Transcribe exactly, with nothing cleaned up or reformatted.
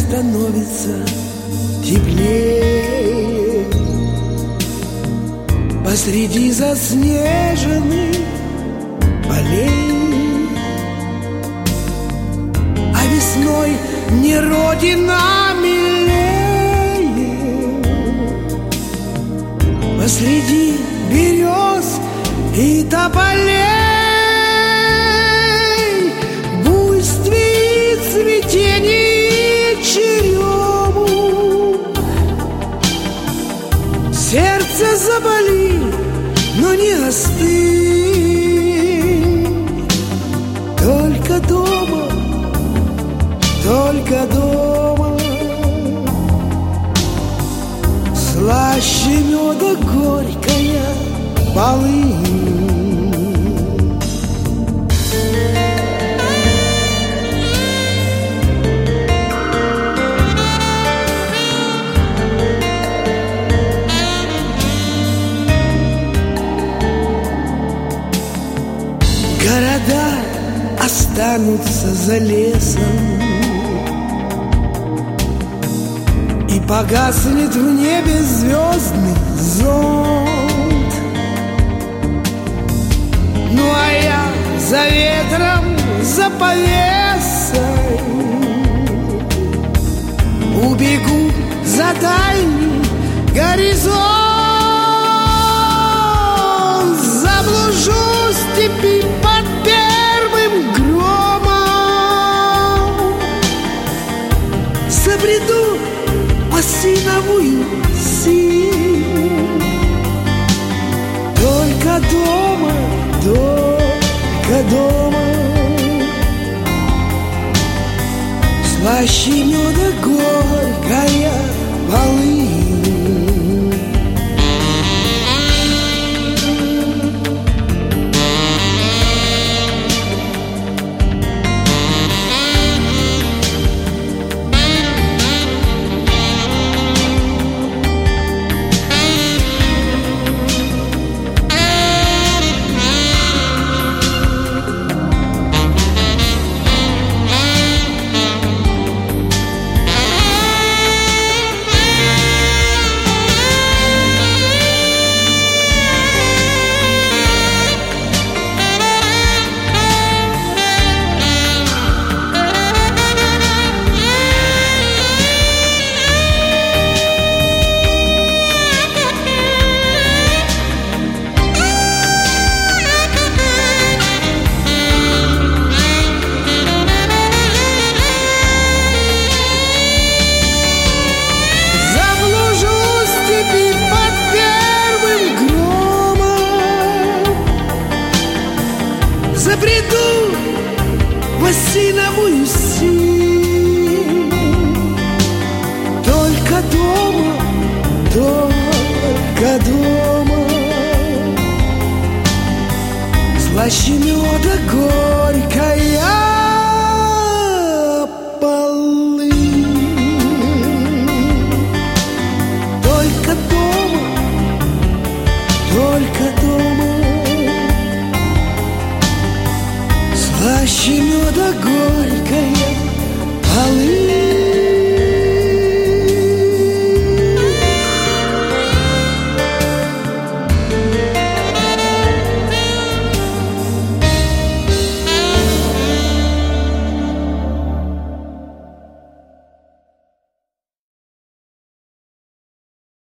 становится теплее. Посреди заснеженных полей, а весной не родина милее. Посреди берез и тополей, буйстве и цветении черемух, сердце заболит, но не остынь. Только дома, только дома, слаще меда горькая полынь. Города останутся за лесом, и погаснет в небе звездный зонт. Ну а я за ветром, за повесой убегу за дальний горизонт. Заблужу в степи под первым громом, забреду в осиновую синь. Только дома, только дома, слаще меда горькая полынь. Забреду в осиновую синь. Только дома, только дома, слаще меда горькая полынь. Только дома, только дома, слаще меда горькая